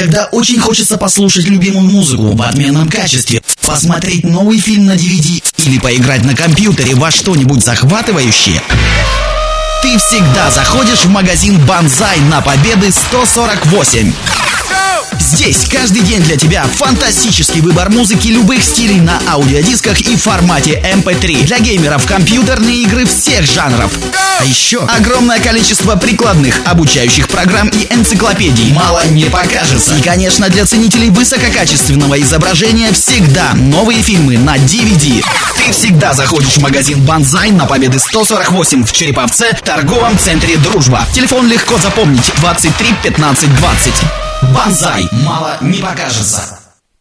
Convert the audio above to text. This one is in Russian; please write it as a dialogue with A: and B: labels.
A: когда очень хочется послушать любимую музыку в отменном качестве, посмотреть новый фильм на DVD или поиграть на компьютере во что-нибудь захватывающее, ты всегда заходишь в магазин Банзай на Победы 148. Здесь каждый день для тебя фантастический выбор музыки любых стилей на аудиодисках и формате MP3. Для геймеров компьютерные игры всех жанров. А еще огромное количество прикладных, обучающих программ и энциклопедий. Мало не покажется. И, конечно, для ценителей высококачественного изображения всегда новые фильмы на DVD. Ты всегда заходишь в магазин Банзай на Победы 148 в Череповце, торговом центре Дружба. Телефон легко запомнить: 23 15 20. Банзай, мало не покажется.